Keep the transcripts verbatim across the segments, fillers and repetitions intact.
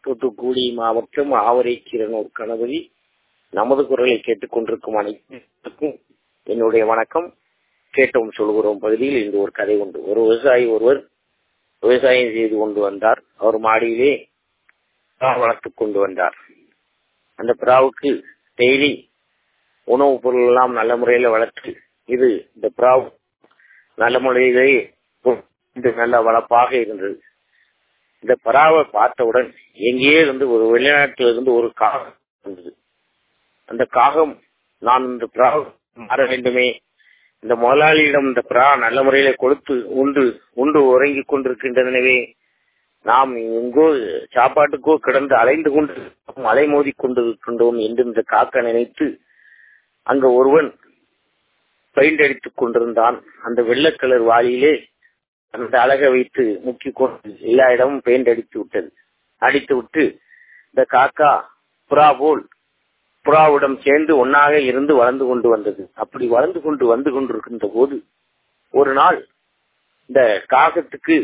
தூத்துக்குடி மாவட்டம் ஆவரைக்கீரனூர் கணபதி. நமது குரலை கேட்டுக் கொண்டிருக்கும் அனைத்துக்கும் என்னுடைய வணக்கம். கேட்டோம் சொல்கிறோம் பகுதியில் இன்று ஒரு கதை உண்டு. ஒரு விவசாயி ஒருவர் விவசாயம் செய்து கொண்டு வந்தார். அவர் மாடியிலே புறா வளர்த்துக் கொண்டு வந்தார். அந்த புறாவுக்கு டெய்லி உணவுப் பொருள் எல்லாம் நல்ல முறையில வளர்த்து இது இந்த புறா நல்ல முறையிலே நல்ல வளர்ப்பாக இருந்தது. இந்த புறாவை பார்த்தவுடன் எங்கேயே இருந்து ஒரு வெளிநாட்டிலிருந்து ஒரு காகம் வந்தது. அந்த காகம், நான் இந்த புறா மாற வேண்டுமே, இந்த முதலாளியிடம் இந்த புறா நல்ல முறையில கொடுத்து உண்டு உண்டு உறங்கிக் கொண்டிருக்கின்றனவே, நாம் எங்கோ சாப்பாட்டுக்கோ கிடந்து அலைந்து கொண்டு அலை மோதி கொண்டிருக்கின்றோம் என்று இந்த காக்க நினைத்து அங்க ஒருவன் பெயிண்ட் அடித்துக் கொண்டிருந்தான். அந்த வெள்ளக்கலர் வாளியிலே அந்த அழகை வைத்து முக்கிக் கொண்டு எல்லா இடமும் பெயிண்ட் அடித்து விட்டது. அடித்து விட்டு இந்த காக்கா புறா போல் புறாவிடம் சேர்ந்து ஒன்னாக இருந்து வளர்ந்து கொண்டு வந்தது. அப்படி வளர்ந்து கொண்டு வந்து கொண்டிருக்கின்ற போது ஒரு நாள் இந்த காகத்துக்கு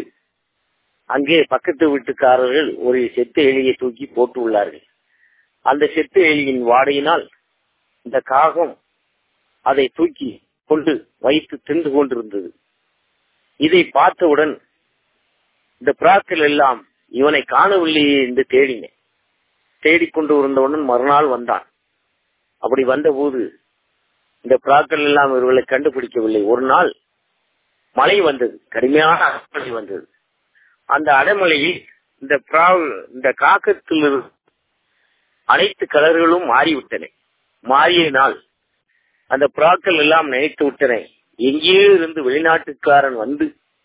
அங்கே பக்கத்து வீட்டுக்காரர்கள் ஒரு செத்து எலியை தூக்கி போட்டு உள்ளார்கள். அந்த செத்து எலியின் வாடையினால் இந்த காகம் அதை தூக்கி கொண்டு வைத்து தின்று கொண்டிருந்தது. இதை பார்த்தவுடன் இந்த புறாக்கள் எல்லாம் இவனை காணவில்லையே என்று தேடினேன். தேடிக்கொண்டு இருந்தவுடன் மறுநாள் வந்தான். அப்படி வந்தபோது இந்த புறாக்கள் எல்லாம் இவர்களை கண்டுபிடிக்கவில்லை. ஒரு நாள் மழை வந்தது, கடுமையான அடைமழை வந்தது. அந்த அடைமழையில் இந்த புறா இந்த காக்கத்தில் அனைத்து கலர்களும் மாறிவிட்டன. மாறியினால் அந்த புறாக்கள் எல்லாம் நினைத்து விட்டன, எங்கேயோ இருந்து வெளிநாட்டுக்காரன் வந்து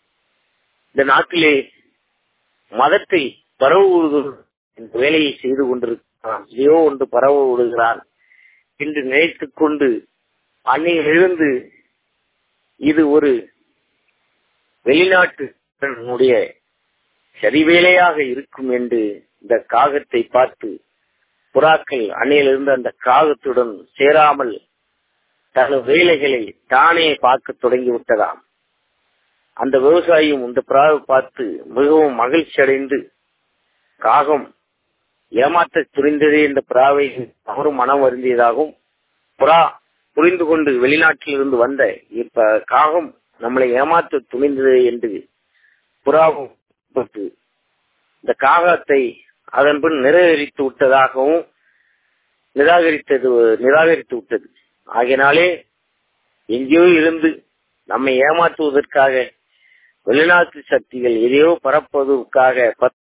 இந்த நாட்டிலே மதத்தை பரவ வேலையை செய்து கொண்டிருக்கிறான், ஏதோ ஒன்று பரவ விடுகிறான் என்று நினைத்துக் கொண்டு அன்னையிலிருந்து இது ஒரு வெளிநாட்டுடைய சரிவேலையாக இருக்கும் என்று இந்த காகத்தை பார்த்து புறாக்கள் அன்னையிலிருந்து அந்த காகத்துடன் சேராமல் தனது வேலைகளை தானே பார்க்க தொடங்கி விட்டதாம். அந்த விவசாயியும் இந்த புறாவை பார்த்து மிகவும் மகிழ்ச்சி அடைந்து, காகம் ஏமாற்ற துணிந்ததே இந்த புறாவை அவரும் மனம் வருந்தியதாகவும், புறா புரிந்து கொண்டு வெளிநாட்டில் இருந்து வந்த இப்ப காகம் நம்மளை ஏமாற்ற துணிந்ததே என்று புறாவும் இந்த காகத்தை அதன் பின் நிராகரித்து விட்டதாகவும் நிராகரித்தது நிராகரித்து விட்டது. ஆகையினாலே எங்கேயோ இருந்து நம்மை ஏமாற்றுவதற்காக வெளிநாட்டு சக்திகள் எதையோ பரப்புவதற்காக